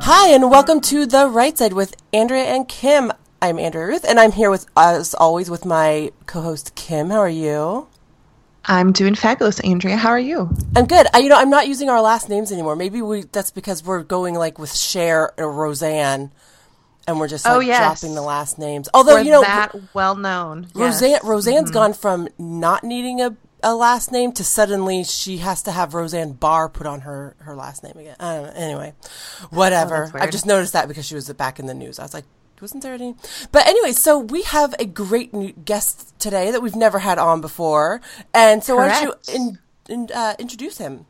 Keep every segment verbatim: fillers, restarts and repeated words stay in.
Hi, and welcome to The Right Side with Andrea and Kim. I'm Andrea Ruth, and I'm here with, as always, with my co-host Kim. How are you? I'm doing fabulous, Andrea. How are you? I'm good. I, you know, I'm not using our last names anymore. Maybe we that's because we're going like with Cher or Roseanne, and we're just like oh, yes. dropping the last names. Although we're you know, that well known. Roseanne yes. Roseanne's mm-hmm. gone from not needing a, a last name to suddenly she has to have Roseanne Barr put on her, her last name again. I don't know. Anyway, whatever. Oh, I just noticed that because she was back in the news. I was like, wasn't there any? But anyway, so we have a great new guest today that we've never had on before. And so Correct. why don't you in, in, uh, introduce him?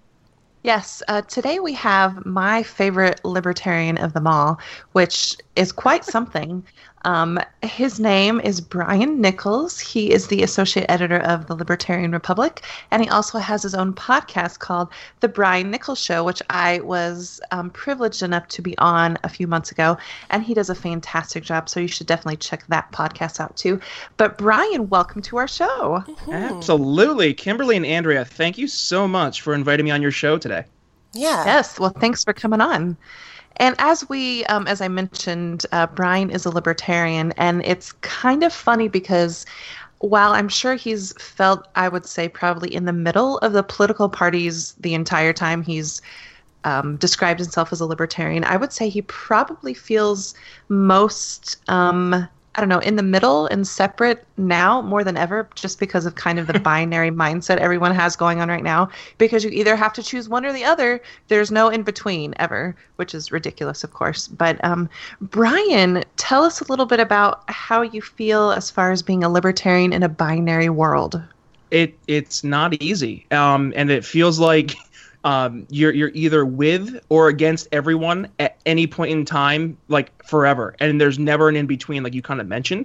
Yes. Uh, today we have my favorite libertarian of them all, which is quite something. Um, his name is Brian Nichols. He is the associate editor of the Libertarian Republic, and he also has his own podcast called The Brian Nichols Show, which I was um, privileged enough to be on a few months ago, and he does a fantastic job, so you should definitely check that podcast out too. But Brian, welcome to our show. Mm-hmm. Absolutely. Kimberly and Andrea, thank you so much for inviting me on your show today. Yeah. Yes. Well, thanks for coming on. And as we, um, as I mentioned, uh, Brian is a libertarian, and it's kind of funny because while I'm sure he's felt, I would say, probably in the middle of the political parties the entire time he's um, described himself as a libertarian, I would say he probably feels most, um, I don't know, in the middle and separate now more than ever, just because of kind of the binary mindset everyone has going on right now, because you either have to choose one or the other. There's no in between ever, which is ridiculous, of course. But um, Brian, tell us a little bit about how you feel as far as being a libertarian in a binary world. It It's not easy, um, and it feels like Um, you're you're either with or against everyone at any point in time, like forever, and there's never an in between, like you kind of mentioned.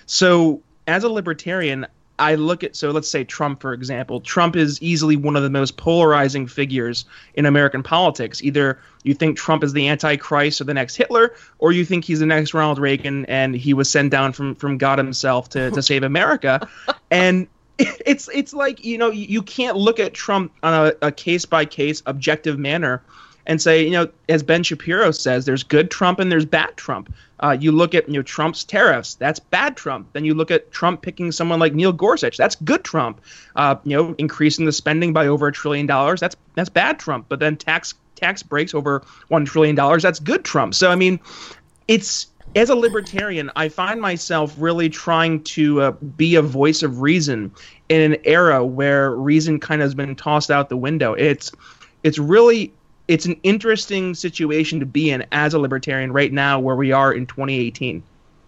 So as a libertarian, I look at so let's say Trump, for example. Trump is easily one of the most polarizing figures in American politics. Either you think Trump is the Antichrist or the next Hitler, or you think he's the next Ronald Reagan and he was sent down from from God himself to to save America, and It's it's like, you know, you can't look at Trump on a, a case-by-case objective manner and say, you know, as Ben Shapiro says, there's good Trump and there's bad Trump. Uh, you look at, you know, Trump's tariffs, that's bad Trump. Then you look at Trump picking someone like Neil Gorsuch, that's good Trump. Uh, you know, increasing the spending by over a trillion dollars, that's that's bad Trump. But then tax tax breaks over one trillion dollars, that's good Trump. So, I mean, it's... As a libertarian, I find myself really trying to uh, be a voice of reason in an era where reason kind of has been tossed out the window. It's it's really it's an interesting situation to be in as a libertarian right now, where we are in twenty eighteen.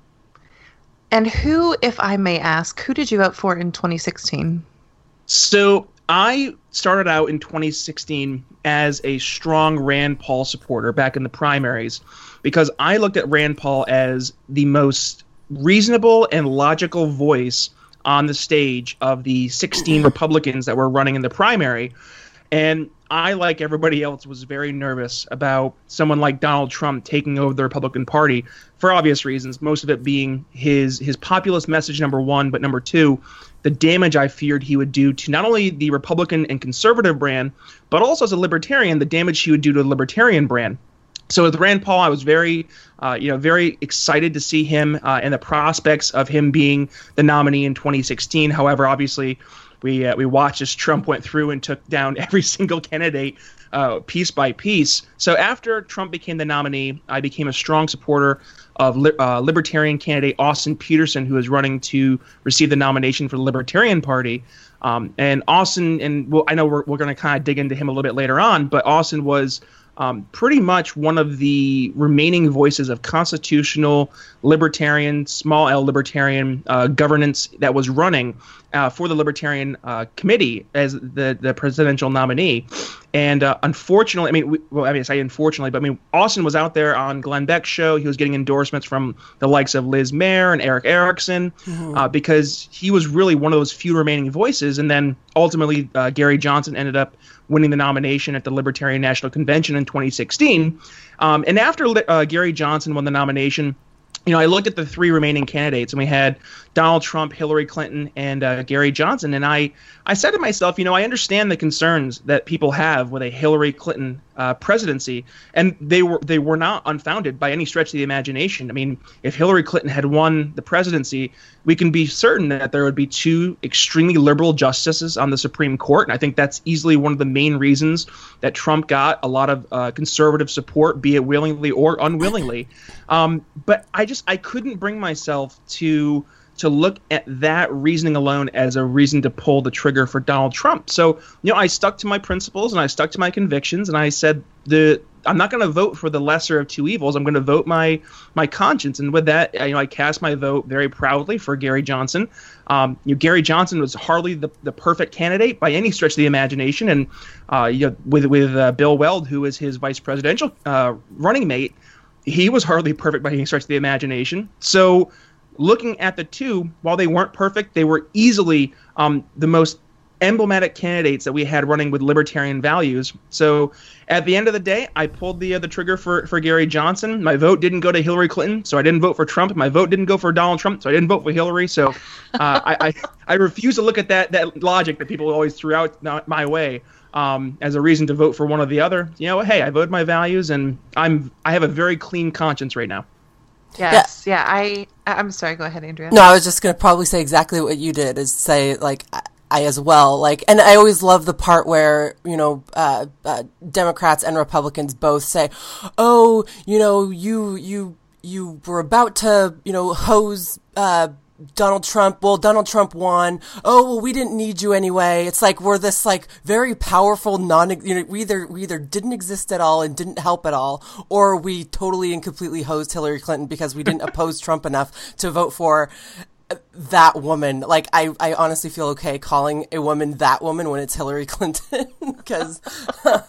And who, if I may ask, who did you vote for in twenty sixteen? So I started out in twenty sixteen as a strong Rand Paul supporter back in the primaries, because I looked at Rand Paul as the most reasonable and logical voice on the stage of the sixteen Republicans that were running in the primary. And I, like everybody else, was very nervous about someone like Donald Trump taking over the Republican Party for obvious reasons, most of it being his his populist message, number one, but number two, the damage I feared he would do to not only the Republican and conservative brand, but also as a libertarian, the damage he would do to the libertarian brand. So with Rand Paul, I was very, uh, you know, very excited to see him uh, and the prospects of him being the nominee in twenty sixteen. However, obviously, we uh, we watched as Trump went through and took down every single candidate uh, piece by piece. So after Trump became the nominee, I became a strong supporter of li- uh, Libertarian candidate Austin Peterson, who is running to receive the nomination for the Libertarian Party. Um, and Austin, and well, I know we're we're going to kind of dig into him a little bit later on, but Austin was Um, pretty much one of the remaining voices of constitutional libertarian, small L libertarian uh, governance that was running uh, for the Libertarian uh, Committee as the, the presidential nominee. And uh, unfortunately, I mean, we, well, I mean, I say unfortunately, but I mean, Austin was out there on Glenn Beck's show. He was getting endorsements from the likes of Liz Mayer and Eric Erickson mm-hmm. uh, because he was really one of those few remaining voices. And then ultimately, uh, Gary Johnson ended up winning the nomination at the Libertarian National Convention in twenty sixteen. Um, and after uh, Gary Johnson won the nomination, you know, I looked at the three remaining candidates, and we had Donald Trump, Hillary Clinton, and uh, Gary Johnson. And I, I said to myself, you know, I understand the concerns that people have with a Hillary Clinton uh, presidency, and they were they were not unfounded by any stretch of the imagination. I mean, if Hillary Clinton had won the presidency, we can be certain that there would be two extremely liberal justices on the Supreme Court, and I think that's easily one of the main reasons that Trump got a lot of uh, conservative support, be it willingly or unwillingly. Um, but I just I couldn't bring myself to to look at that reasoning alone as a reason to pull the trigger for Donald Trump. So, you know, I stuck to my principles and I stuck to my convictions, and I said the I'm not going to vote for the lesser of two evils. I'm going to vote my my conscience, and with that, you know, I cast my vote very proudly for Gary Johnson. Um, you know, Gary Johnson was hardly the, the perfect candidate by any stretch of the imagination, and uh, you know, with with uh, Bill Weld, who is his vice presidential uh, running mate, he was hardly perfect by any stretch of the imagination. So, looking at the two, while they weren't perfect, they were easily um, the most emblematic candidates that we had running with libertarian values. So at the end of the day, I pulled the uh, the trigger for, for Gary Johnson. My vote didn't go to Hillary Clinton, so I didn't vote for Trump. My vote didn't go for Donald Trump, so I didn't vote for Hillary. So uh, I, I I refuse to look at that that logic that people always threw out my way um, as a reason to vote for one or the other. You know, hey, I voted my values, and I'm I have a very clean conscience right now. Yes, yeah. yeah I I'm sorry. Go ahead, Andrea. No, I was just going to probably say exactly what you did. Is say like. I, I as well like, and I always love the part where you know uh, uh, Democrats and Republicans both say, "Oh, you know, you you you were about to you know hose uh, Donald Trump. Well, Donald Trump won. Oh, well, we didn't need you anyway." It's like we're this like very powerful non. You know, we either we either didn't exist at all and didn't help at all, or we totally and completely hosed Hillary Clinton because we didn't oppose Trump enough to vote for that woman. Like I, I honestly feel okay calling a woman that woman when it's Hillary Clinton because but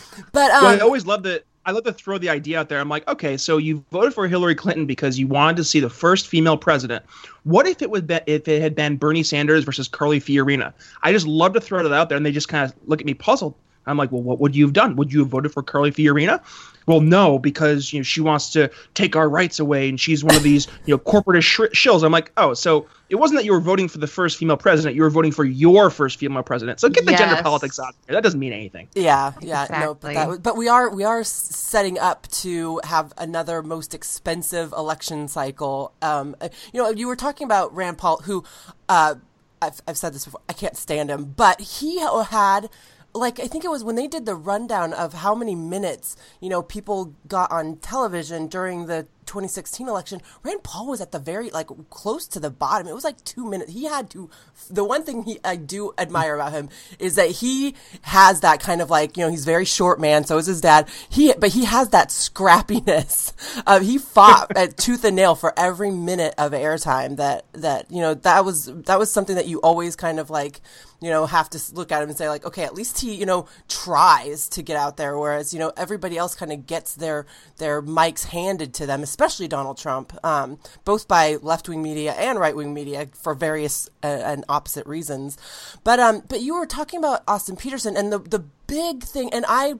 um, well, I always love to I love to throw the idea out there. I'm like, okay, so you voted for Hillary Clinton because you wanted to see the first female president. What if it would be, if it had been Bernie Sanders versus Carly Fiorina? I just love to throw it out there, and they just kind of look at me puzzled. I'm like, well, what would you have done? Would you have voted for Carly Fiorina? Well, no, because you know she wants to take our rights away, and she's one of these you know corporatist sh- shills. I'm like, oh, so it wasn't that you were voting for the first female president; you were voting for your first female president. So get the yes. gender politics out there. That doesn't mean anything. Yeah, yeah, exactly. no, but that, but we are we are setting up to have another most expensive election cycle. Um, you know, you were talking about Rand Paul, who uh, I've I've said this before. I can't stand him, but he had. Like, I think it was when they did the rundown of how many minutes, you know, people got on television during the twenty sixteen election, Rand Paul was at the very, like, close to the bottom. It was like two minutes. He had to, the one thing he I do admire about him is that he has that kind of like, you know, he's a very short man, so is his dad. He, but he has that scrappiness. Uh, he fought at tooth and nail for every minute of airtime that, that, you know, that was, that was something that you always kind of like, you know, have to look at him and say like, okay, at least he, you know, tries to get out there. Whereas, you know, everybody else kind of gets their, their mics handed to them, especially Donald Trump, um, both by left-wing media and right-wing media for various uh, and opposite reasons. But, um, but you were talking about Austin Petersen, and the, the big thing, and I,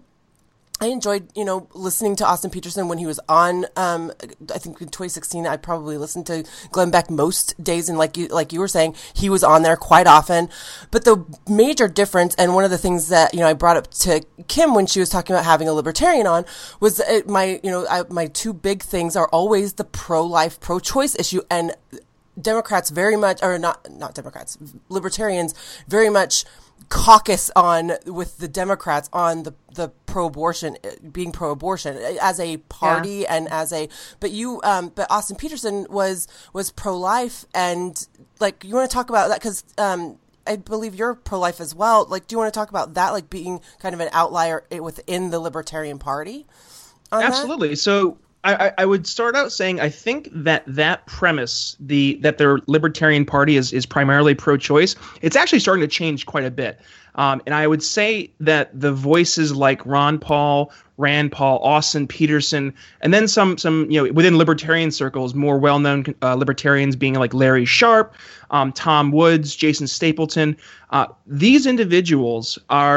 I enjoyed, you know, listening to Austin Petersen when he was on, um, I think in twenty sixteen, I probably listened to Glenn Beck most days. And like you, like you were saying, he was on there quite often. But the major difference, and one of the things that, you know, I brought up to Kim when she was talking about having a libertarian on was it, my, you know, I, my two big things are always the pro-life, pro-choice issue. And Democrats very much, or not, not Democrats, libertarians very much caucus on with the Democrats on the the pro-abortion, being pro-abortion as a party yeah. and as a but you um but Austin Petersen was was pro-life, and like you want to talk about that because um I believe you're pro-life as well. Like, do you want to talk about that, like being kind of an outlier within the Libertarian Party? Absolutely. That? So I, I would start out saying I think that that premise, the that their Libertarian Party is is primarily pro-choice, it's actually starting to change quite a bit. Um, and I would say that the voices like Ron Paul, Rand Paul, Austin Petersen, and then some some you know within libertarian circles, more well-known uh, libertarians being like Larry Sharpe, um, Tom Woods, Jason Stapleton. Uh, these individuals are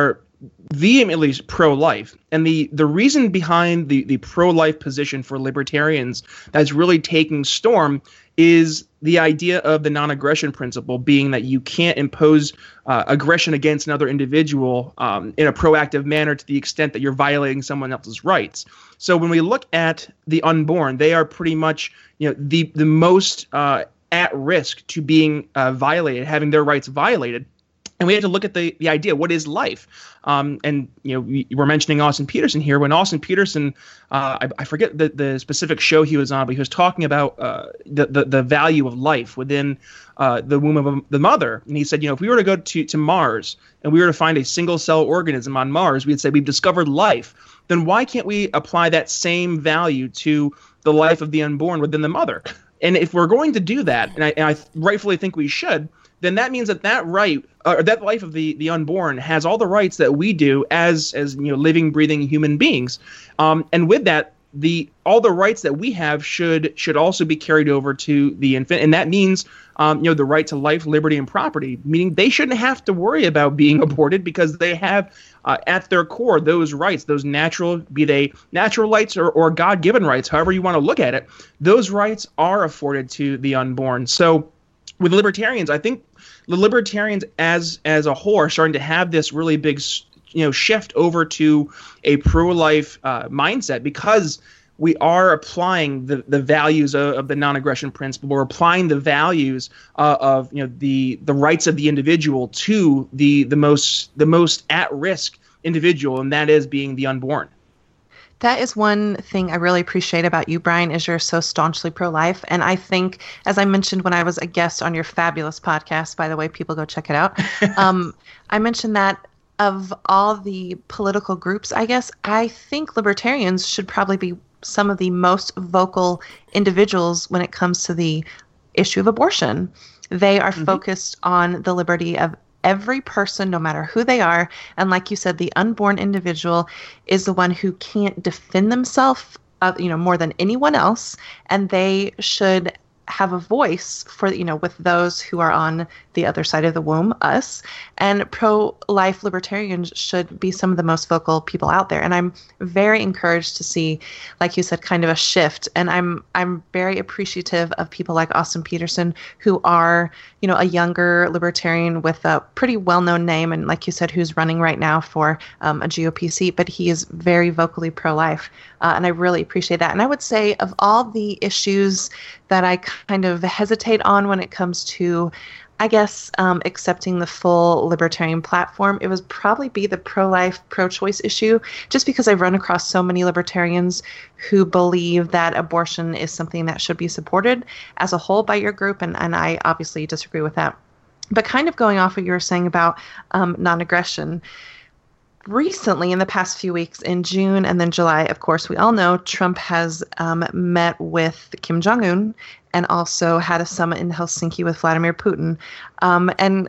vehemently pro-life. And the, the reason behind the, the pro-life position for libertarians that's really taking storm is the idea of the non-aggression principle, being that you can't impose uh, aggression against another individual um, in a proactive manner to the extent that you're violating someone else's rights. So when we look at the unborn, they are pretty much, you know, the, the most uh, at risk to being uh, violated, having their rights violated. And we have to look at the, the idea, what is life? Um, and, you know, we, we're mentioning Austin Petersen here. When Austin Petersen, uh, I, I forget the, the specific show he was on, but he was talking about uh, the, the, the value of life within uh, the womb of a, the mother. And he said, you know, if we were to go to, to Mars and we were to find a single cell organism on Mars, we'd say we've discovered life. Then why can't we apply that same value to the life of the unborn within the mother? And if we're going to do that, and I, and I rightfully think we should, then that means that that right, or uh, that life of the, the unborn has all the rights that we do as as you know living, breathing human beings. Um, and with that, the all the rights that we have should should also be carried over to the infant, and that means um, you know the right to life, liberty, and property. Meaning they shouldn't have to worry about being aborted because they have uh, at their core those rights, those natural, be they natural rights or, or God-given rights, however you want to look at it. Those rights are afforded to the unborn. So with libertarians, I think the libertarians as as a whole are starting to have this really big, you know, shift over to a pro-life uh, mindset because we are applying the, the values of, of the non-aggression principle. We're applying the values uh, of you know the the rights of the individual to the the most the most at-risk individual, and that is being the unborn. That is one thing I really appreciate about you, Brian, is you're so staunchly pro-life. And I think, as I mentioned when I was a guest on your fabulous podcast, by the way, people go check it out. um, I mentioned that of all the political groups, I guess, I think libertarians should probably be some of the most vocal individuals when it comes to the issue of abortion. They are mm-hmm. focused on the liberty of every person, no matter who they are. And like you said, the unborn individual is the one who can't defend themselves, uh, you know, more than anyone else. And they should have a voice for, you know, with those who are on the other side of the womb, us. And pro-life libertarians should be some of the most vocal people out there. And I'm very encouraged to see, like you said, kind of a shift. And I'm I'm very appreciative of people like Austin Petersen, who are, you know, a younger libertarian with a pretty well-known name, and like you said, who's running right now for um, a G O P seat, but he is very vocally pro-life. Uh, and I really appreciate that. And I would say of all the issues that I kind of hesitate on when it comes to, I guess, um, accepting the full libertarian platform, it would probably be the pro-life, pro-choice issue, just because I've run across so many libertarians who believe that abortion is something that should be supported as a whole by your group, and, and I obviously disagree with that. But kind of going off what you were saying about um, non-aggression, recently, in the past few weeks, in June and then July, of course, we all know Trump has um, met with Kim Jong-un and also had a summit in Helsinki with Vladimir Putin. Um, and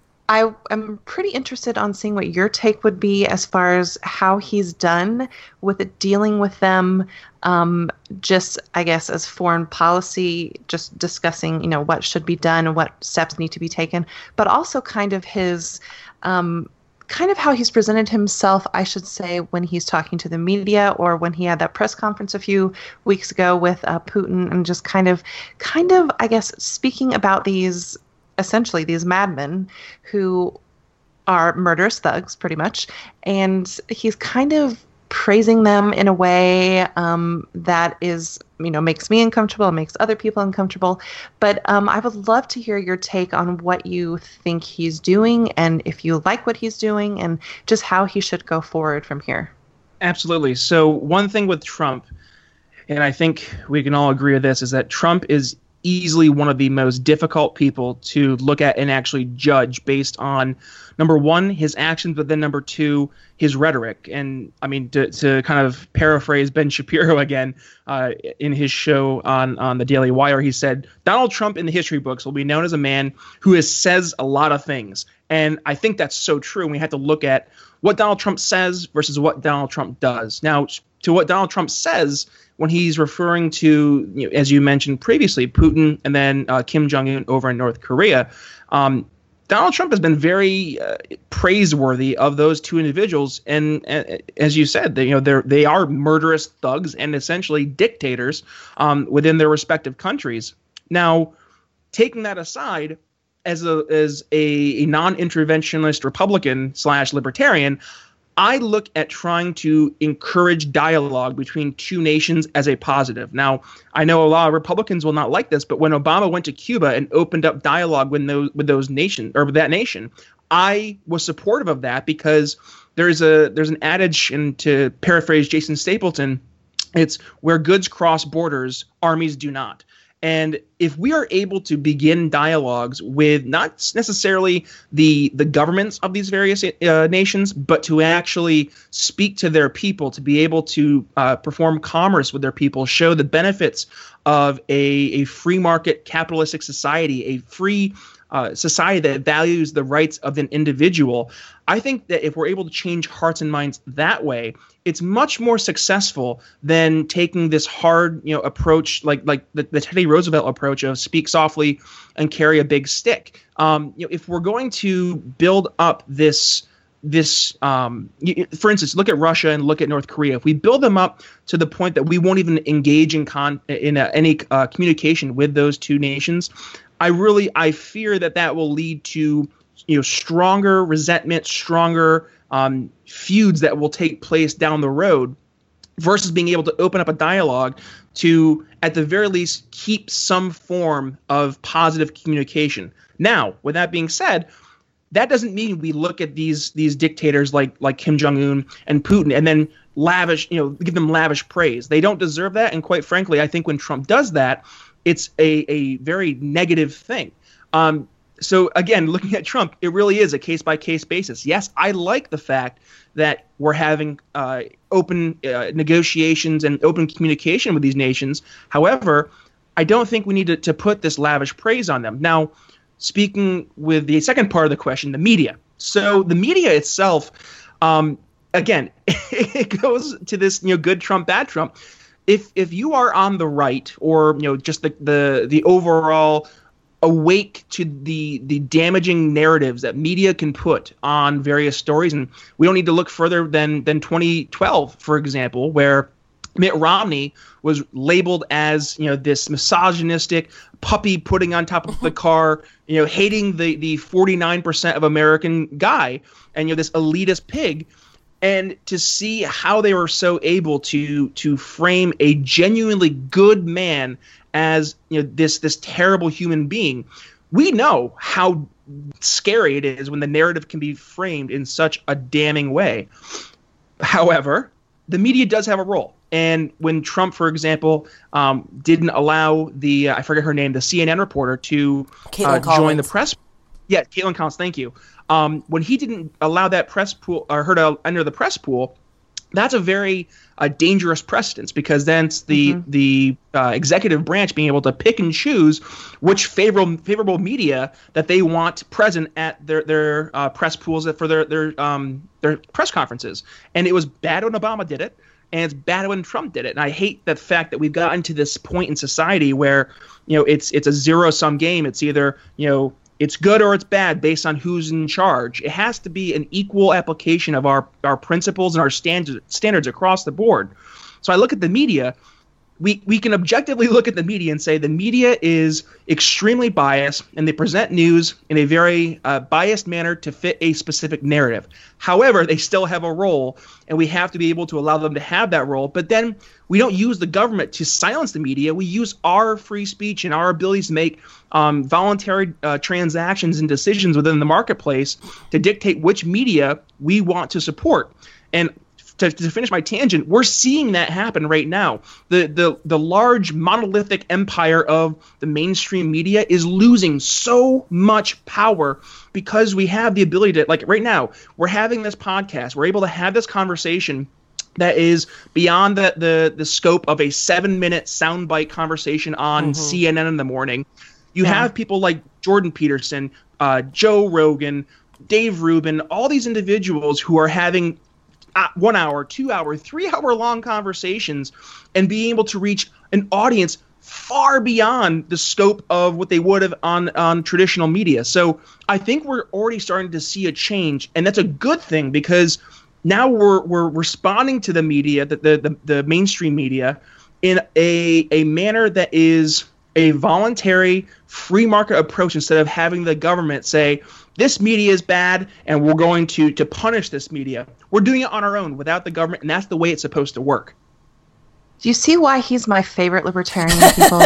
I am pretty interested on seeing what your take would be as far as how he's done with it, dealing with them, um, just, I guess, as foreign policy, just discussing, you know, what should be done and what steps need to be taken, but also kind of his um kind of how he's presented himself, I should say, when he's talking to the media or when he had that press conference a few weeks ago with uh, Putin, and just kind of, kind of, I guess, speaking about these, essentially these madmen who are murderous thugs, pretty much. And he's kind of praising them in a way um, that is, you know, makes me uncomfortable, makes other people uncomfortable. But um, I would love to hear your take on what you think he's doing, and if you like what he's doing, and just how he should go forward from here. Absolutely. So one thing with Trump, and I think we can all agree with this, is that Trump is easily one of the most difficult people to look at and actually judge based on, number one, his actions, but then number two, his rhetoric. And I mean, to, to kind of paraphrase Ben Shapiro again, uh, in his show on, on the Daily Wire, he said, Donald Trump in the history books will be known as a man who is, says a lot of things. And I think that's so true. And we have to look at what Donald Trump says versus what Donald Trump does. Now, to what Donald Trump says, when he's referring to, you know, as you mentioned previously, Putin and then uh, Kim Jong-un over in North Korea, um, Donald Trump has been very uh, praiseworthy of those two individuals, and, and as you said, they, you know, they they are murderous thugs and essentially dictators um, within their respective countries. Now, taking that aside, as a as a, a non-interventionist Republican slash libertarian, I look at trying to encourage dialogue between two nations as a positive. Now, I know a lot of Republicans will not like this, but when Obama went to Cuba and opened up dialogue with those with those nations or with that nation, I was supportive of that because there's a there's an adage, and to paraphrase Jason Stapleton, it's where goods cross borders, armies do not. And if we are able to begin dialogues with not necessarily the the governments of these various uh, nations, but to actually speak to their people, to be able to uh, perform commerce with their people, show the benefits of a, a free market capitalistic society, a free uh, society that values the rights of an individual, I think that if we're able to change hearts and minds that way, it's much more successful than taking this hard, you know, approach like like the, the Teddy Roosevelt approach of speak softly and carry a big stick. Um, you know, if we're going to build up this this, um, for instance, look at Russia and look at North Korea. If we build them up to the point that we won't even engage in con in a, any uh, communication with those two nations, I really I fear that that will lead to, you know, stronger resentment, stronger um, feuds that will take place down the road, versus being able to open up a dialogue to, at the very least, keep some form of positive communication. Now, with that being said, that doesn't mean we look at these these dictators like like Kim Jong-un and Putin and then lavish, you know, give them lavish praise. They don't deserve that. And quite frankly, I think when Trump does that, it's a, a very negative thing. Um, So, again, looking at Trump, it really is a case-by-case basis. Yes, I like the fact that we're having uh, open uh, negotiations and open communication with these nations. However, I don't think we need to, to put this lavish praise on them. Now, speaking with the second part of the question, the media. So the media itself, um, again, it goes to this, you know, good Trump, bad Trump. If if you are on the right, or, you know, just the the, the overall awake to the the damaging narratives that media can put on various stories, and we don't need to look further than than twenty twelve, for example, where Mitt Romney was labeled as, you know, this misogynistic puppy putting on top of the car, you know, hating the the forty-nine percent of American guy, and, you know, this elitist pig. And to see how they were so able to to frame a genuinely good man as, you know, this this terrible human being, we know how scary it is when the narrative can be framed in such a damning way. However, the media does have a role. And when Trump, for example, um, didn't allow the, uh, I forget her name, the C N N reporter to uh, join the press. Yeah, Caitlin Collins, thank you. Um, when he didn't allow that press pool, or her to enter the press pool, that's a very uh, dangerous precedence, because then it's the mm-hmm. the uh, executive branch being able to pick and choose which favorable favorable media that they want present at their their uh, press pools for their their um their press conferences. And it was bad when Obama did it, and it's bad when Trump did it. And I hate the fact that we've gotten to this point in society where, you know, it's it's a zero sum game. It's either, you know, it's good or it's bad based on who's in charge. It has to be an equal application of our, our principles and our standards standards across the board. So I look at the media. We we can objectively look at the media and say the media is extremely biased, and they present news in a very uh, biased manner to fit a specific narrative. However, they still have a role, and we have to be able to allow them to have that role. But then we don't use the government to silence the media. We use our free speech and our abilities to make um, voluntary uh, transactions and decisions within the marketplace to dictate which media we want to support. And To, to finish my tangent, we're seeing that happen right now. The, the the large monolithic empire of the mainstream media is losing so much power because we have the ability to, like right now, we're having this podcast. We're able to have this conversation that is beyond the the, the scope of a seven-minute soundbite conversation on mm-hmm. C N N in the morning. You yeah. have people like Jordan Peterson, uh, Joe Rogan, Dave Rubin, all these individuals who are having one hour, two hour, three hour long conversations and being able to reach an audience far beyond the scope of what they would have on, on traditional media. So I think we're already starting to see a change, and that's a good thing because now we're we're responding to the media, the the, the, the mainstream media, in a a manner that is a voluntary free market approach instead of having the government say, this media is bad and we're going to, to punish this media. We're doing it on our own without the government, and that's the way it's supposed to work. Do you see why he's my favorite libertarian, people?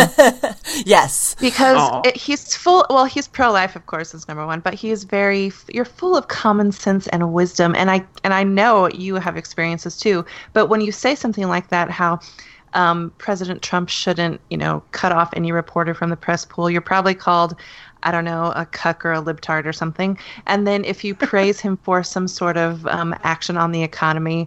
Yes. Because it, he's full, well, he's pro-life, of course, is number one, but he is very, you're full of common sense and wisdom, and I and I know you have experiences too, but when you say something like that, how um, President Trump shouldn't, you know, cut off any reporter from the press pool, you're probably called, I don't know, a cuck or a libtard or something. And then if you praise him for some sort of um, action on the economy,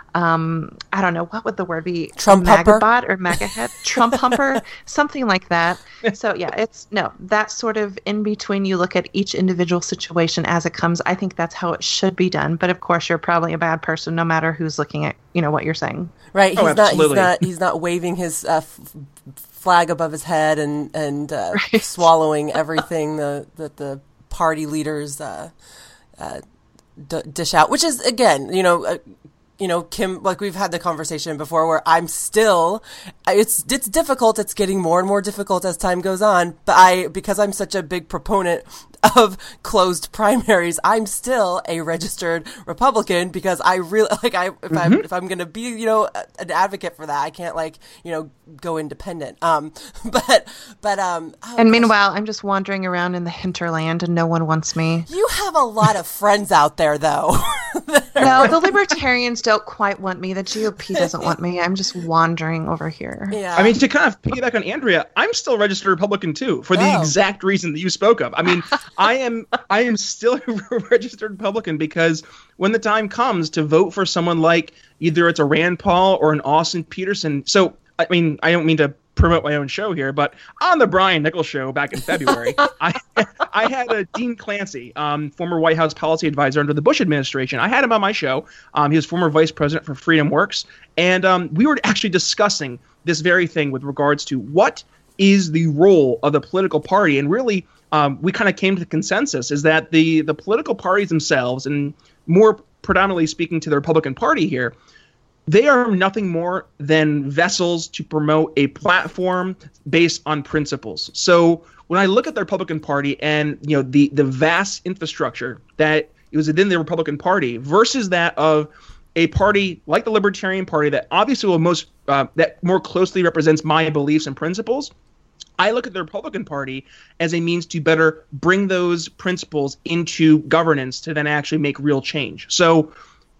um, I don't know, what would the word be? Trump humper? Magabot or magahead? Trump humper? Something like that. So yeah, it's, no, that sort of in between, you look at each individual situation as it comes. I think that's how it should be done. But of course, you're probably a bad person no matter who's looking at, you know, what you're saying. Right. Oh, he's not, he's absolutely. not, he's not waving his uh, f- flag above his head and, and uh, Right. swallowing everything the, that the party leaders uh, uh, d- dish out, which is, again, you know, uh, you know, Kim, like we've had the conversation before where I'm still, it's, it's difficult. It's getting more and more difficult as time goes on. But I, because I'm such a big proponent of closed primaries, I'm still a registered Republican because I really, like, I, if mm-hmm. I'm, if I'm going to be, you know, an advocate for that, I can't like, you know, go independent. Um, but, but, um, oh, and meanwhile, I'm just wandering around in the hinterland and no one wants me. You have a lot of friends out there though. No, the libertarians don't quite want me. The G O P doesn't want me. I'm just wandering over here. Yeah. I mean, to kind of piggyback on Andrea, I'm still a registered Republican too, for the Oh. exact reason that you spoke of. I mean, I am I am still a registered Republican because when the time comes to vote for someone like either it's a Rand Paul or an Austin Peterson. So, I mean, I don't mean to promote my own show here, but on the Brian Nichols show back in February, I I had a Dean Clancy, um, former White House policy advisor under the Bush administration. I had him on my show. Um, he was former vice president for Freedom Works, and um, we were actually discussing this very thing with regards to what is the role of the political party, and really, um, we kind of came to the consensus is that the the political parties themselves, and more predominantly speaking to the Republican Party here, they are nothing more than vessels to promote a platform based on principles. So when I look at the Republican Party and, you know, the, the vast infrastructure that is within the Republican Party versus that of a party like the Libertarian Party that obviously will most uh, that more closely represents my beliefs and principles, I look at the Republican Party as a means to better bring those principles into governance to then actually make real change. So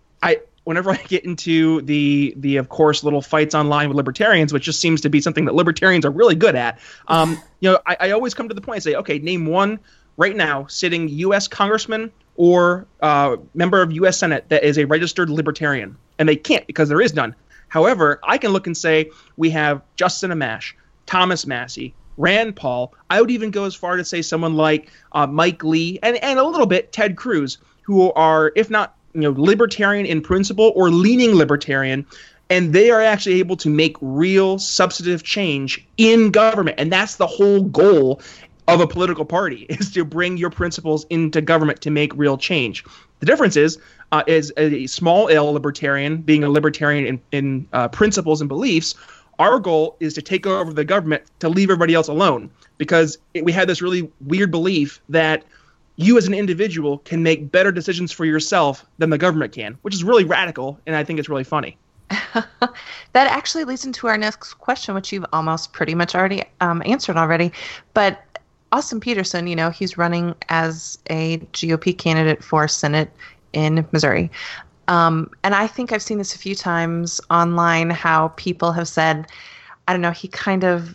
I whenever I get into the, the of course, little fights online with libertarians, which just seems to be something that libertarians are really good at, um, you know, I, I always come to the point and say, okay, name one right now sitting U S congressman or uh, member of U S Senate that is a registered libertarian. And they can't because there is none. However, I can look and say we have Justin Amash, Thomas Massey, Rand Paul. I would even go as far to say someone like uh, Mike Lee and, and a little bit Ted Cruz, who are, if not you know, libertarian in principle or leaning libertarian, and they are actually able to make real substantive change in government. And that's the whole goal of a political party, is to bring your principles into government to make real change. The difference is, uh, is a small L libertarian, being a libertarian in, in uh, principles and beliefs, our goal is to take over the government to leave everybody else alone, because it, we had this really weird belief that you as an individual can make better decisions for yourself than the government can, which is really radical, and I think it's really funny. That actually leads into our next question, which you've almost pretty much already um, answered already. But Austin Peterson, you know, he's running as a G O P candidate for Senate in Missouri. Um, and I think I've seen this a few times online, how people have said, I don't know, he kind of...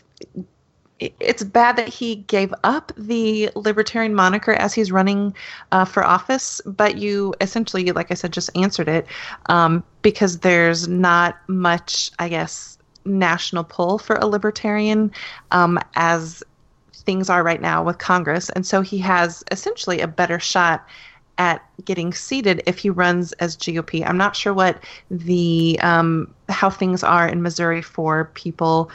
it's bad that he gave up the libertarian moniker as he's running uh, for office, but you essentially, like I said, just answered it um, because there's not much, I guess, national pull for a libertarian um, as things are right now with Congress. And so he has essentially a better shot at getting seated if he runs as G O P. I'm not sure what the um, how things are in Missouri for people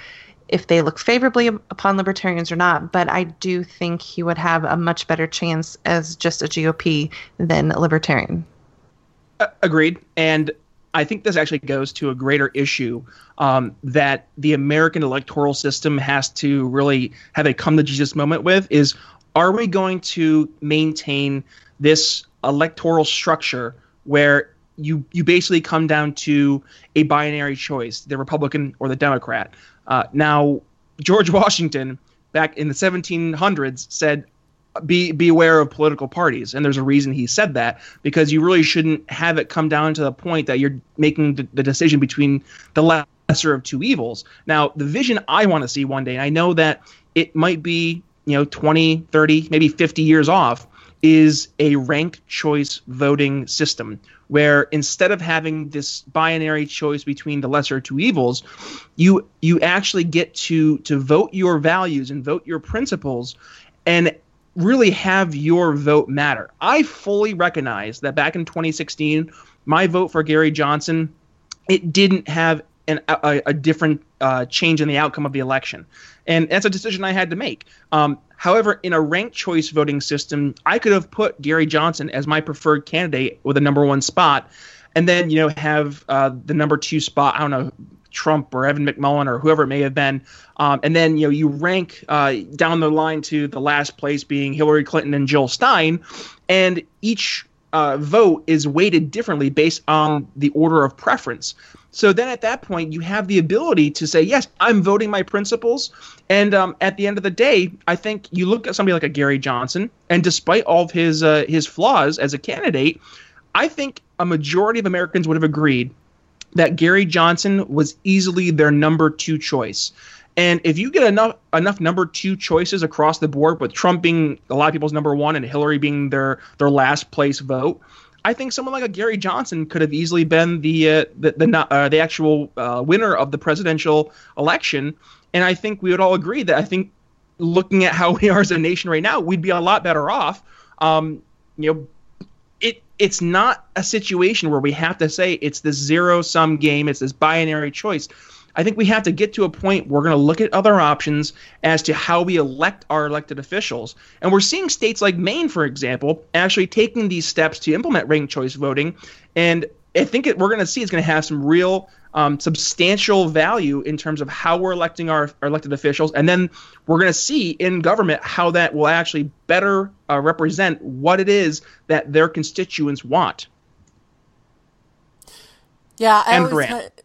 if they look favorably upon libertarians or not, but I do think he would have a much better chance as just a G O P than a libertarian. Uh, agreed. And I think this actually goes to a greater issue um, that the American electoral system has to really have a come to Jesus moment with is, are we going to maintain this electoral structure where you you basically come down to a binary choice, the Republican or the Democrat? Uh, now, George Washington, back in the seventeen hundreds, said, be be aware of political parties. And there's a reason he said that, because you really shouldn't have it come down to the point that you're making the, the decision between the lesser of two evils. Now, the vision I want to see one day, and I know that it might be, you know, twenty, thirty, maybe fifty years off, is a ranked choice voting system where instead of having this binary choice between the lesser of two evils, you you actually get to to vote your values and vote your principles and really have your vote matter. I fully recognize that back in twenty sixteen, my vote for Gary Johnson, it didn't have an, a, a different uh, change in the outcome of the election. And that's a decision I had to make. Um, however, in a ranked choice voting system, I could have put Gary Johnson as my preferred candidate with a number one spot, and then, you know, have uh, the number two spot, I don't know, Trump or Evan McMullin or whoever it may have been. Um, and then, you know, you rank uh, down the line to the last place being Hillary Clinton and Jill Stein, and each uh, vote is weighted differently based on the order of preference. So then at that point, you have the ability to say, yes, I'm voting my principles. And um, at the end of the day, I think you look at somebody like a Gary Johnson, and despite all of his uh, his flaws as a candidate, I think a majority of Americans would have agreed that Gary Johnson was easily their number two choice. And if you get enough enough number two choices across the board, with Trump being a lot of people's number one and Hillary being their their last place vote, I think someone like a Gary Johnson could have easily been the uh, the the, uh, the actual uh, winner of the presidential election. And I think we would all agree that I think looking at how we are as a nation right now, we'd be a lot better off. Um, you know, it it's not a situation where we have to say it's this zero sum game. It's this binary choice. I think we have to get to a point where we're going to look at other options as to how we elect our elected officials. And we're seeing states like Maine, for example, actually taking these steps to implement ranked choice voting. And I think it, we're going to see it's going to have some real um, substantial value in terms of how we're electing our, our elected officials. And then we're going to see in government how that will actually better uh, represent what it is that their constituents want. Yeah, I and always,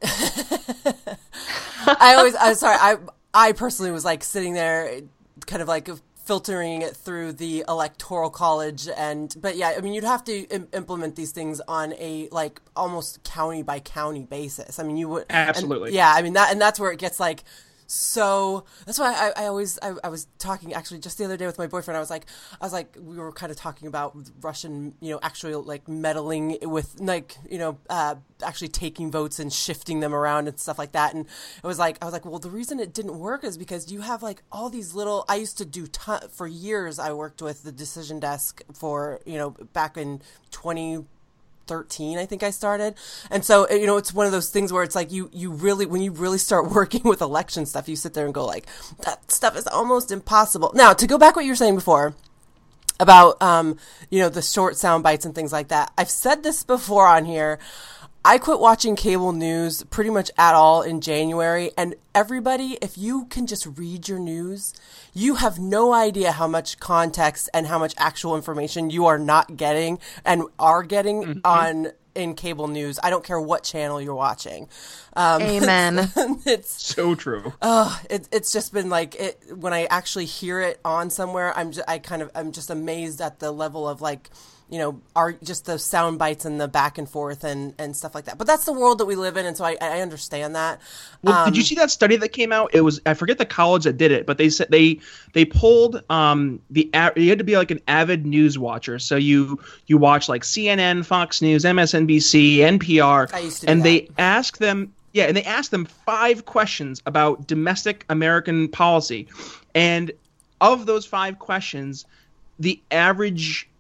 I always, I'm sorry, I I personally was like sitting there, kind of like filtering it through the electoral college, and but yeah, I mean, you'd have to Im- implement these things on a like almost county by county basis. I mean, you would absolutely, and, yeah, I mean that, and that's where it gets like. So that's why I, I always I, I was talking actually just the other day with my boyfriend. I was like I was like we were kind of talking about Russian, you know, actually like meddling with like, you know, uh, actually taking votes and shifting them around and stuff like that. And it was like I was like, well, the reason it didn't work is because you have like all these little. I used to do ton, for years. I worked with the decision desk for, you know, back in twenty thirteen, I think I started. And so, you know, it's one of those things where it's like you, you really, when you really start working with election stuff, you sit there and go like, that stuff is almost impossible. Now, to go back what you were saying before about, um, you know, the short sound bites and things like that. I've said this before on here. I quit watching cable news pretty much at all in January, and everybody, if you can just read your news, you have no idea how much context and how much actual information you are not getting and are getting mm-hmm. on in cable news. I don't care what channel you're watching. Um, Amen. It's so true. Oh, it, it's just been like it when I actually hear it on somewhere. I'm just, I kind of I'm just amazed at the level of like. You know, are just the sound bites and the back and forth and, and stuff like that. But that's the world that we live in, and so I, I understand that. Well, um, did you see that study that came out? It was I forget the college that did it, but they said they they pulled um the you had to be like an avid news watcher, so you you watch like C N N, Fox News, M S N B C, N P R, I used to do and that. they asked them yeah, and they asked them five questions about domestic American policy, and of those five questions, the average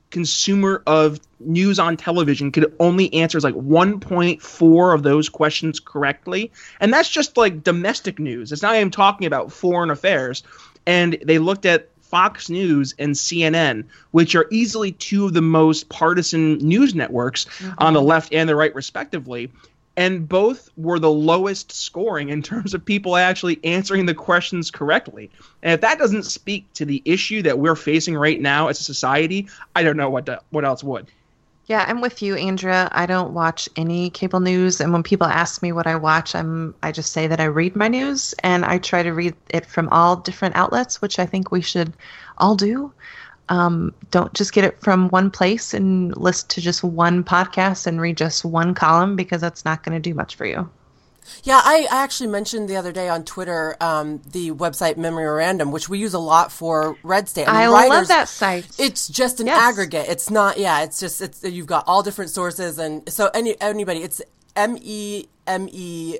consumer of news on television could only answer like one point four of those questions correctly. And that's just like domestic news. It's not even talking about foreign affairs. And they looked at Fox News and C N N, which are easily two of the most partisan news networks mm-hmm. on the left and the right, respectively. And both were the lowest scoring in terms of people actually answering the questions correctly. And if that doesn't speak to the issue that we're facing right now as a society, I don't know what to, what else would. Yeah, I'm with you, Andrea. I don't watch any cable news, and when people ask me what I watch, I'm I just say that I read my news, and I try to read it from all different outlets, which I think we should all do. Um, don't just get it from one place and listen to just one podcast and read just one column, because that's not going to do much for you. Yeah, I, I actually mentioned the other day on Twitter um, the website Memorandum, which we use a lot for Red State. I, mean, I writers, love that site. It's just an yes. aggregate. It's not, yeah, it's just, it's you've got all different sources. And so any anybody, it's M E M E,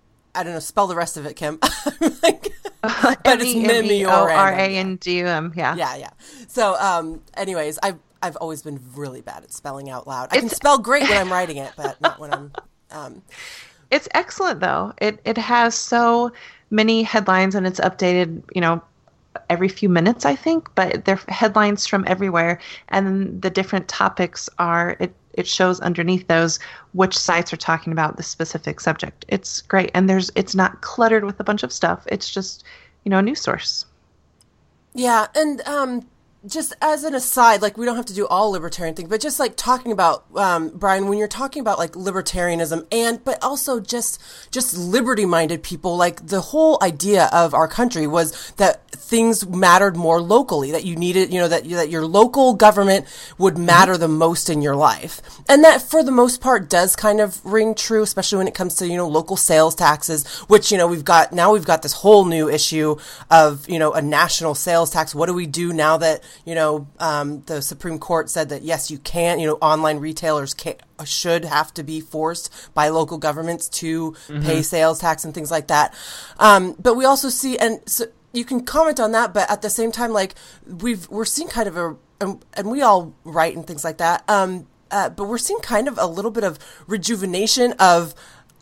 I don't know, spell the rest of it, Kim. like, but it's M E O R A N D U M, yeah. Yeah, yeah. So um, anyways, I've, I've always been really bad at spelling out loud. I it's, can spell great when I'm writing it, but not when I'm... Um, It's excellent, though. It it has so many headlines, and it's updated, you know, every few minutes, I think. But they're headlines from everywhere, and the different topics are. It it shows underneath those which sites are talking about the specific subject. It's great, and there's it's not cluttered with a bunch of stuff. It's just, you know, a news source. Yeah, and um. just as an aside, like we don't have to do all libertarian things, but just like talking about, um, Brian, when you're talking about like libertarianism and, but also just, just liberty minded people, like the whole idea of our country was that things mattered more locally, that you needed, you know, that, that your local government would matter the most in your life. And that for the most part does kind of ring true, especially when it comes to, you know, local sales taxes, which, you know, we've got, now we've got this whole new issue of, you know, a national sales tax. What do we do now that, you know, um, the Supreme Court said that, yes, you can, you know, online retailers can, should have to be forced by local governments to mm-hmm. pay sales tax and things like that. Um, but we also see, and so you can comment on that, but at the same time, like we've, we're seeing kind of a, and, and we all write and things like that. Um, uh, but we're seeing kind of a little bit of rejuvenation of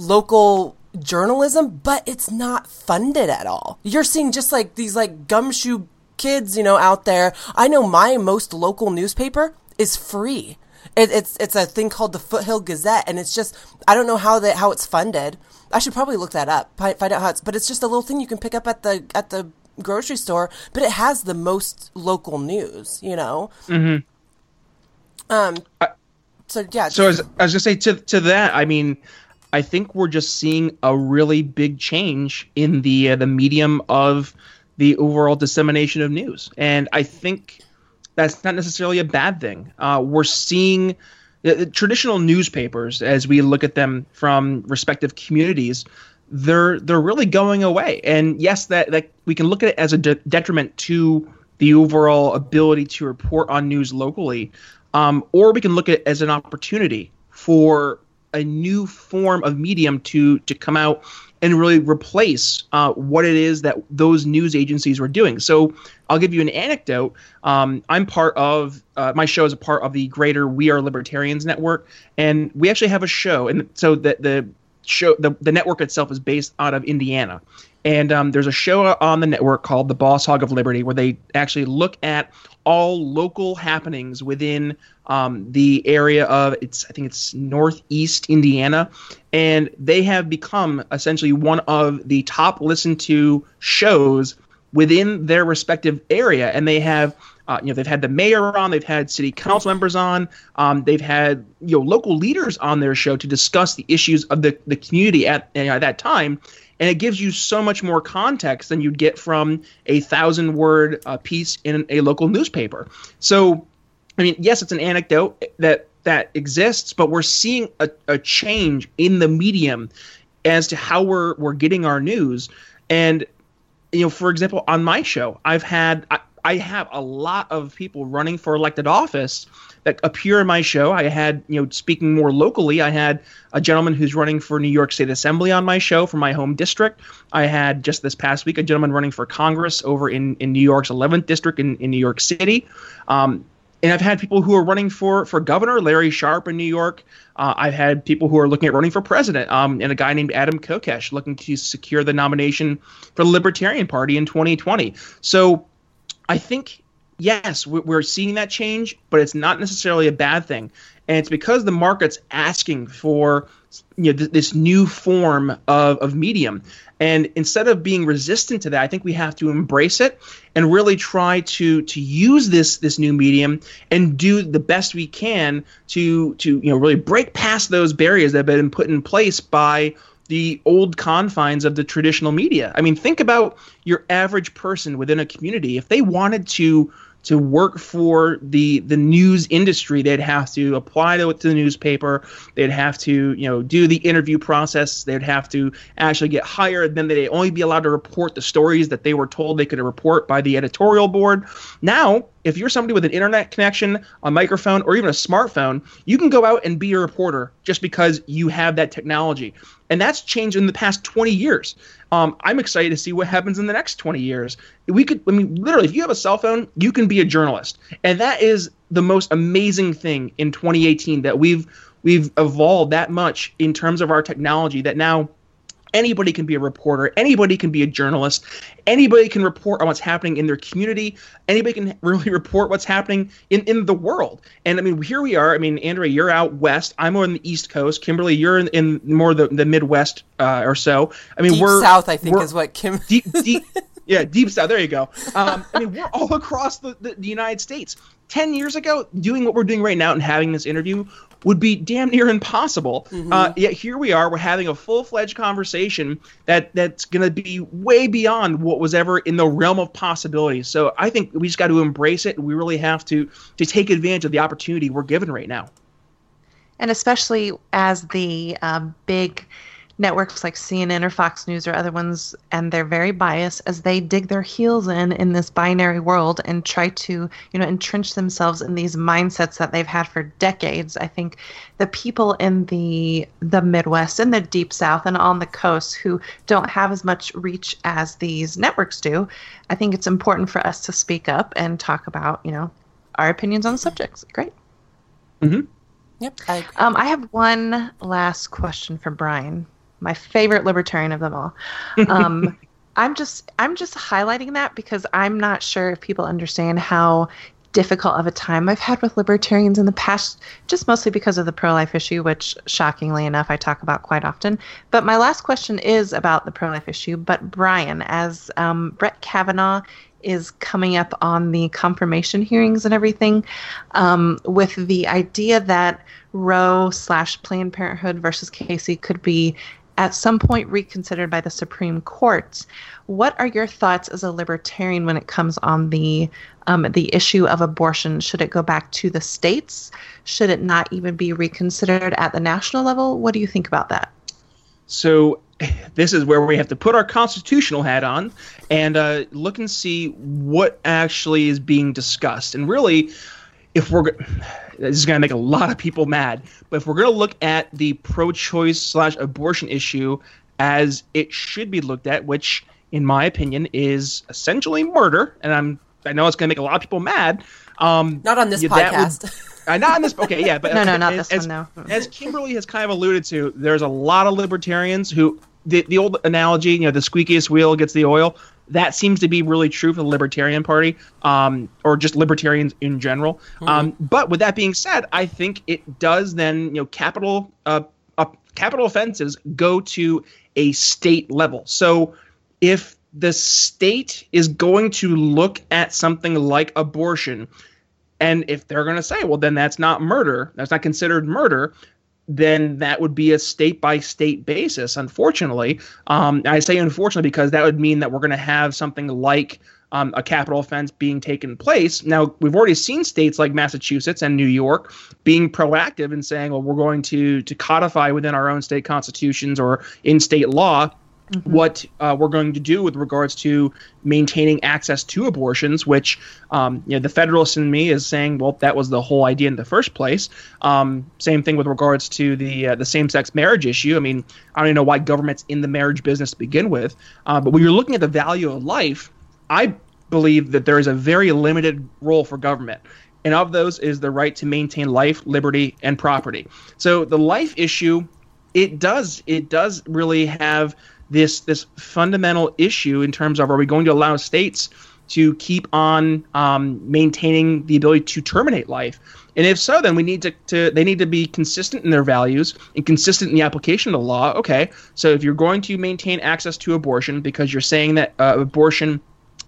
local journalism, but it's not funded at all. You're seeing just like these like gumshoe kids, you know, out there. I know my most local newspaper is free. It, it's it's a thing called the Foothill Gazette, and it's just, I don't know how that how it's funded. I should probably look that up, find out how it's. But it's just a little thing you can pick up at the at the grocery store. But it has the most local news, you know. Mm-hmm. Um. I, so yeah. So as, I was gonna say to to that, I mean, I think we're just seeing a really big change in the uh, the medium of the overall dissemination of news. And I think that's not necessarily a bad thing. Uh, we're seeing uh, traditional newspapers, as we look at them from respective communities, they're they're really going away. And yes, that, that we can look at it as a de- detriment to the overall ability to report on news locally, um, or we can look at it as an opportunity for a new form of medium to to come out and really replace uh, what it is that those news agencies were doing. So I'll give you an anecdote. Um, I'm part of, uh, my show is a part of the greater We Are Libertarians network, and we actually have a show. And so the, the show, the, the network itself is based out of Indiana. And um, there's a show on the network called The Boss Hog of Liberty, where they actually look at all local happenings within um, the area of, it's I think it's Northeast Indiana. And they have become essentially one of the top listened to shows within their respective area. And they have, uh, you know, they've had the mayor on, they've had city council members on, um, they've had, you know, local leaders on their show to discuss the issues of the, the community at, you know, at that time. And it gives you so much more context than you'd get from a thousand word uh, piece in a local newspaper. So, I mean, yes, it's an anecdote that that exists, but we're seeing a, a change in the medium as to how we're we're getting our news. And, you know, for example, on my show, I've had I, I have a lot of people running for elected office that appear in my show. I had, you know, speaking more locally, I had a gentleman who's running for New York State Assembly on my show from my home district. I had just this past week a gentleman running for Congress over in, in New York's eleventh district in, in New York City. Um, and I've had people who are running for, for governor, Larry Sharpe in New York. Uh, I've had people who are looking at running for president, um, and a guy named Adam Kokesh looking to secure the nomination for the Libertarian Party in twenty twenty. So I think, yes, we're seeing that change, but it's not necessarily a bad thing. And it's because the market's asking for, you know, th- this new form of, of medium. And instead of being resistant to that, I think we have to embrace it and really try to to use this this new medium and do the best we can to to you know really break past those barriers that have been put in place by the old confines of the traditional media. I mean, think about your average person within a community. If they wanted to to work for the the news industry, they'd have to apply to, to the newspaper. They'd have to, you know, do the interview process. They'd have to actually get hired. Then they'd only be allowed to report the stories that they were told they could report by the editorial board. Now, if you're somebody with an internet connection, a microphone, or even a smartphone, you can go out and be a reporter just because you have that technology. And that's changed in the past twenty years. Um, I'm excited to see what happens in the next twenty years. We could, I mean, literally, if you have a cell phone, you can be a journalist. And that is the most amazing thing in twenty eighteen, that we've we've evolved that much in terms of our technology, that now anybody can be a reporter, anybody can be a journalist, anybody can report on what's happening in their community, anybody can really report what's happening in, in the world. And I mean, here we are. I mean, Andrea, you're out west. I'm on the East Coast. Kimberly, you're in, in more the, the Midwest uh, or so. I mean, deep we're South, I think, is what Kim. deep, deep, yeah, deep South. There you go. Um, I mean, we're all across the, the, the United States. Ten years ago, doing what we're doing right now and having this interview would be damn near impossible. Mm-hmm. Uh, yet here we are. We're having a full-fledged conversation that that's going to be way beyond what was ever in the realm of possibilities. So I think we just got to embrace it. We really have to to take advantage of the opportunity we're given right now. And especially as the um, big networks like C N N or Fox News or other ones, and they're very biased, as they dig their heels in in this binary world and try to, you know, entrench themselves in these mindsets that they've had for decades. I think the people in the the Midwest and the Deep South and on the coast who don't have as much reach as these networks do, I think it's important for us to speak up and talk about, you know, our opinions on the subjects. Great. Mm-hmm. Yep. I, um, I have one last question for Brian, my favorite libertarian of them all. Um, I'm just I'm just highlighting that because I'm not sure if people understand how difficult of a time I've had with libertarians in the past, just mostly because of the pro-life issue, which shockingly enough I talk about quite often. But my last question is about the pro-life issue. But Brian, as um, Brett Kavanaugh is coming up on the confirmation hearings and everything, um, with the idea that Roe slash Planned Parenthood versus Casey could be at some point reconsidered by the Supreme Court. What are your thoughts as a libertarian when it comes on the um, the issue of abortion? Should it go back to the states? Should it not even be reconsidered at the national level? What do you think about that? So this is where we have to put our constitutional hat on and uh, look and see what actually is being discussed. And really, if we're this is going to make a lot of people mad, but if we're going to look at the pro-choice slash abortion issue as it should be looked at, which in my opinion is essentially murder, and I'm I know it's going to make a lot of people mad. Um, not on this yeah, podcast. Would, uh, not on this. Okay, yeah, but no, no, not as, this one. No. As Kimberly has kind of alluded to, there's a lot of libertarians who the the old analogy, you know, the squeakiest wheel gets the oil. That seems to be really true for the Libertarian Party, um, or just libertarians in general. Mm-hmm. Um, but with that being said, I think it does then, you know, capital uh, uh, capital offenses go to a state level. So if the state is going to look at something like abortion, and if they're going to say, well, then that's not murder, that's not considered murder, then that would be a state-by-state basis, unfortunately. Um, I say unfortunately because that would mean that we're going to have something like um, a capital offense being taken place. Now, we've already seen states like Massachusetts and New York being proactive in saying, well, we're going to, to codify within our own state constitutions or in state law Mm-hmm. what uh, we're going to do with regards to maintaining access to abortions, which um, you know, the Federalist in me is saying, well, that was the whole idea in the first place. Um, same thing with regards to the uh, the same-sex marriage issue. I mean, I don't even know why government's in the marriage business to begin with. Uh, but when you're looking at the value of life, I believe that there is a very limited role for government. and of those is the right to maintain life, liberty, and property. So the life issue, it does it does really have this this fundamental issue in terms of, are we going to allow states to keep on um, maintaining the ability to terminate life? And if so, then we need to, to they need to be consistent in their values and consistent in the application of the law. Okay, so if you're going to maintain access to abortion because you're saying that uh, abortion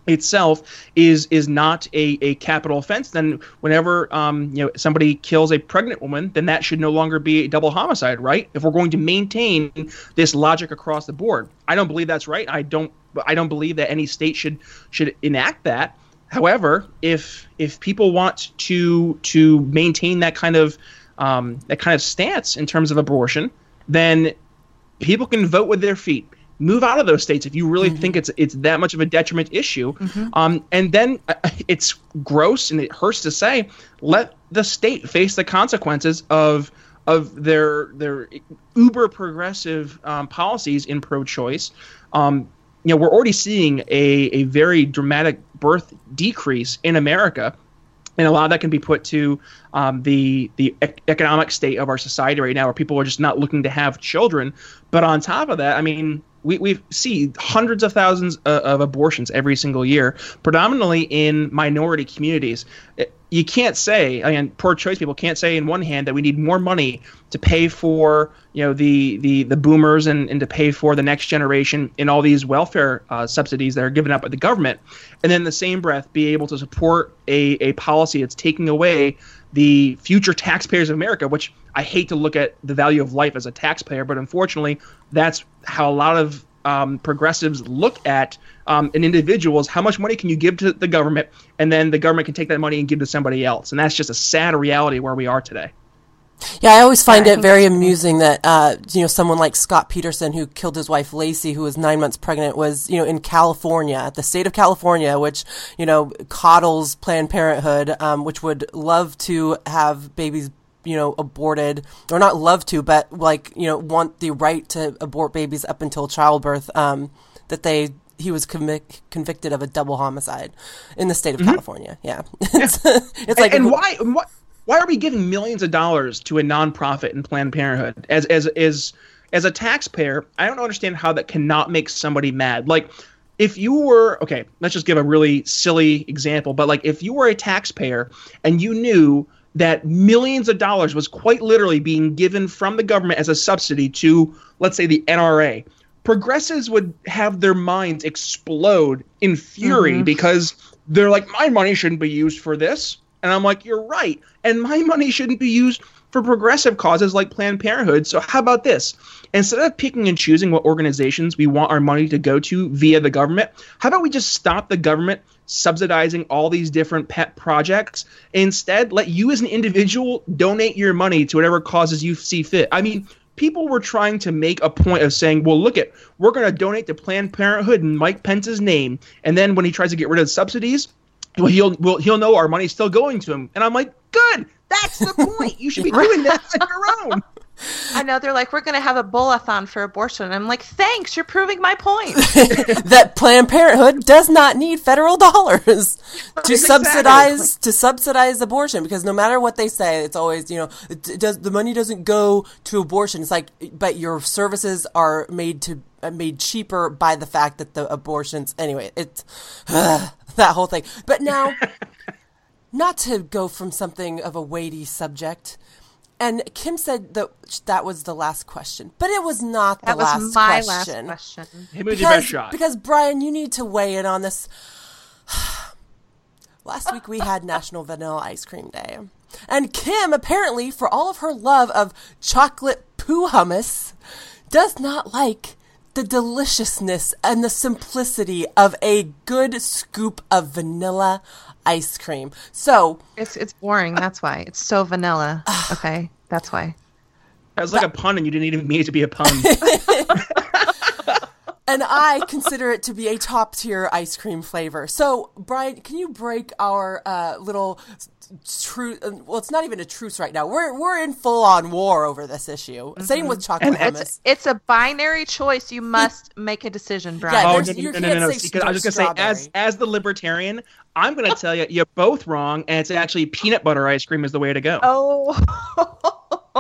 itself is is not a, a capital offense, then whenever um, you know somebody kills a pregnant woman, then that should no longer be a double homicide, right? If we're going to maintain this logic across the board, I don't believe that's right. I don't I don't believe that any state should should enact that. However, if if people want to to maintain that kind of um, that kind of stance in terms of abortion, then people can vote with their feet. Move out of those states if you really mm-hmm. think it's it's that much of a detriment issue. Mm-hmm. Um, and then uh, it's gross and it hurts to say, let the state face the consequences of of their their uber progressive um, policies in pro-choice. Um, you know, we're already seeing a, a very dramatic birth decrease in America. And a lot of that can be put to um, the the ec- economic state of our society right now, where people are just not looking to have children. But on top of that, I mean, we we see hundreds of thousands of, of abortions every single year, predominantly in minority communities. It, you can't say, I mean, pro-choice people can't say in one hand that we need more money to pay for, you know, the the the boomers and, and to pay for the next generation in all these welfare uh, subsidies that are given up by the government, and then in the same breath be able to support a, a policy that's taking away the future taxpayers of America, which I hate to look at the value of life as a taxpayer, but unfortunately that's how a lot of um, progressives look at um, an individual, is how much money can you give to the government, and then the government can take that money and give to somebody else. And that's just a sad reality where we are today. Yeah, I always find yeah, it very amusing that, uh, you know, someone like Scott Peterson, who killed his wife Lacey, who was nine months pregnant, was, you know, in California, the state of California, which, you know, coddles Planned Parenthood, um, which would love to have babies, you know, aborted, or not love to, but like, you know, want the right to abort babies up until childbirth, um, that they, he was convic- convicted of a double homicide in the state of mm-hmm. California. Yeah. it's, yeah. it's like, and, and why, and what? Why are we giving millions of dollars to a nonprofit in Planned Parenthood? As as as as a taxpayer, I don't understand how that cannot make somebody mad. Like, if you were okay, let's just give a really silly example, but like if you were a taxpayer and you knew that millions of dollars was quite literally being given from the government as a subsidy to, let's say, the N R A, progressives would have their minds explode in fury mm-hmm. because they're like, my money shouldn't be used for this. And I'm like, you're right. And my money shouldn't be used for progressive causes like Planned Parenthood. So how about this? Instead of picking and choosing what organizations we want our money to go to via the government, how about we just stop the government subsidizing all these different pet projects? Instead, let you as an individual donate your money to whatever causes you see fit. I mean, people were trying to make a point of saying, well, look it, we're going to donate to Planned Parenthood in Mike Pence's name. And then when he tries to get rid of the subsidies, well, he'll well, he'll know our money's still going to him. And I'm like, good. That's the point. You should be doing that on your own. I know. They're like, we're going to have a bull-a-thon for abortion. And I'm like, thanks. You're proving my point. That Planned Parenthood does not need federal dollars to exactly. subsidize to subsidize abortion, because no matter what they say, it's always, you know, it does, the money doesn't go to abortion. It's like, but your services are made to uh, made cheaper by the fact that the abortions. Anyway, it's. Uh, that whole thing. But now, not to go from something of a weighty subject, and Kim said that that was the last question, but it was not the that last was my question. last question. Hit me with your best shot. Because, Brian, you need to weigh in on this. Last week we had National Vanilla Ice Cream Day, and Kim, apparently, for all of her love of chocolate poo hummus, does not like the deliciousness and the simplicity of a good scoop of vanilla ice cream. So it's it's boring. That's why it's so vanilla. Okay, that's why. That was like a pun, and you didn't even mean it to be a pun. And I consider it to be a top tier ice cream flavor. So, Brian, can you break our uh, little truce? Well, it's not even a truce right now. We're we're in full on war over this issue. Mm-hmm. Same with chocolate hummus. It's, it's a binary choice. You must make a decision, Brian. Yeah, oh, no, no, no, no, no, no. See, I was going to say, as as the libertarian, I'm going to tell you, you're both wrong, and it's actually peanut butter ice cream is the way to go. Oh.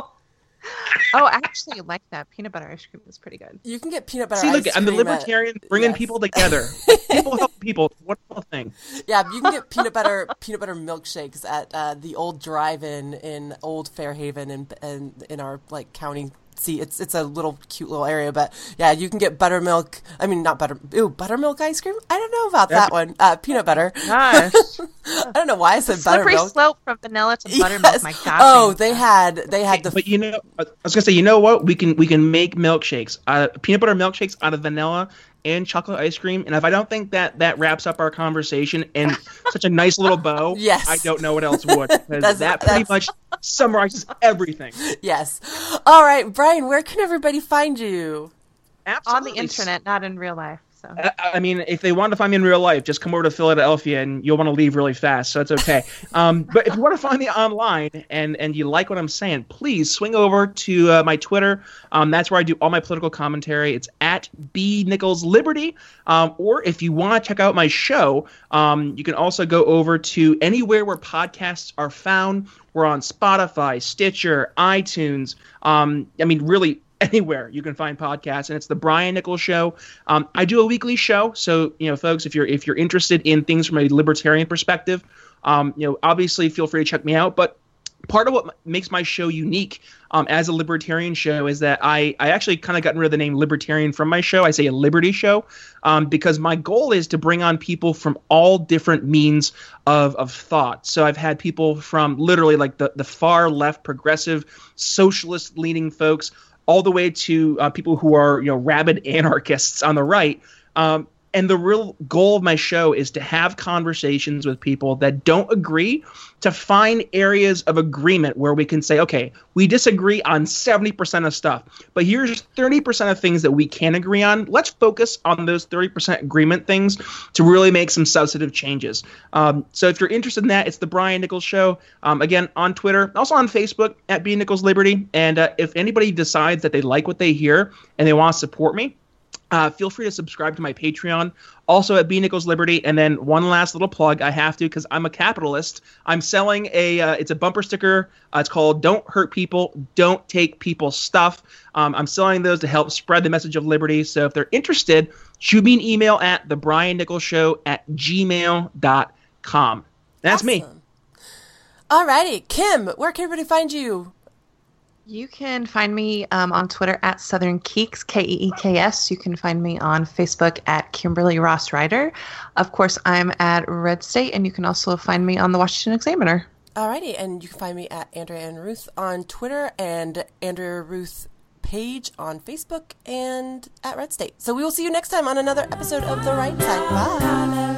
Oh, I actually like that. Peanut butter ice cream is pretty good. You can get peanut butter See, ice look, cream. I'm the libertarian at, bringing yes. people together. People help people. It's a wonderful thing. Yeah, you can get peanut butter peanut butter milkshakes at uh, the old drive-in in Old Fairhaven and in, in, in our like county. See, it's it's a little cute little area, but yeah, you can get buttermilk. I mean, not butter. Ooh, buttermilk ice cream. I don't know about that one. Uh, peanut butter. Gosh, I don't know why I said slippery buttermilk. slope from vanilla to buttermilk. Yes. My gosh. Oh, they had they had the. But you know, I was gonna say, you know what? We can we can make milkshakes, uh, peanut butter milkshakes out of vanilla and chocolate ice cream. And if I don't think that that wraps up our conversation in such a nice little bow, yes. I don't know what else would. Because that pretty much summarizes everything. Yes. All right, Brian, where can everybody find you? Absolutely. On the internet, not in real life. So. I, I mean, if they want to find me in real life, just come over to Philadelphia and you'll want to leave really fast, so it's okay. um, but if you want to find me online and, and you like what I'm saying, please swing over to uh, my Twitter. Um, that's where I do all my political commentary. It's at B Nichols Liberty. Um, or if you want to check out my show, um, you can also go over to anywhere where podcasts are found. We're on Spotify, Stitcher, iTunes. Um, I mean, really, anywhere you can find podcasts, and it's the Brian Nichols Show. Um, I do a weekly show, so you know, folks, if you're if you're interested in things from a libertarian perspective, um, you know, obviously feel free to check me out. But part of what m- makes my show unique um, as a libertarian show is that I I actually kind of gotten rid of the name libertarian from my show. I say a liberty show um, because my goal is to bring on people from all different means of of thought. So I've had people from literally like the the far left, progressive, socialist leaning folks, all the way to uh, people who are, you know, rabid anarchists on the right. Um, and the real goal of my show is to have conversations with people that don't agree, to find areas of agreement where we can say, okay, we disagree on seventy percent of stuff, but here's thirty percent of things that we can agree on. Let's focus on those thirty percent agreement things to really make some substantive changes. Um, so if you're interested in that, it's the Brian Nichols Show. Um, again, on Twitter, also on Facebook at B Nichols Liberty. And uh, if anybody decides that they like what they hear and they want to support me, Uh, feel free to subscribe to my Patreon, also at B Nichols Liberty. And then one last little plug, I have to because I'm a capitalist. I'm selling a, uh, it's a bumper sticker. Uh, it's called "Don't Hurt People, Don't Take People's Stuff." Um, I'm selling those to help spread the message of liberty. So if they're interested, shoot me an email at the Brian Nichols Show at gmail dot com. That's awesome. me. All righty, Kim, where can everybody find you? You can find me um, on Twitter at Southern Keeks, K E E K S. You can find me on Facebook at Kimberly Ross Ryder. Of course, I'm at Red State, and you can also find me on the Washington Examiner. Alrighty, and you can find me at Andrea and Ruth on Twitter and Andrea Ruth page on Facebook and at Red State. So we will see you next time on another episode of The Right Side. Bye.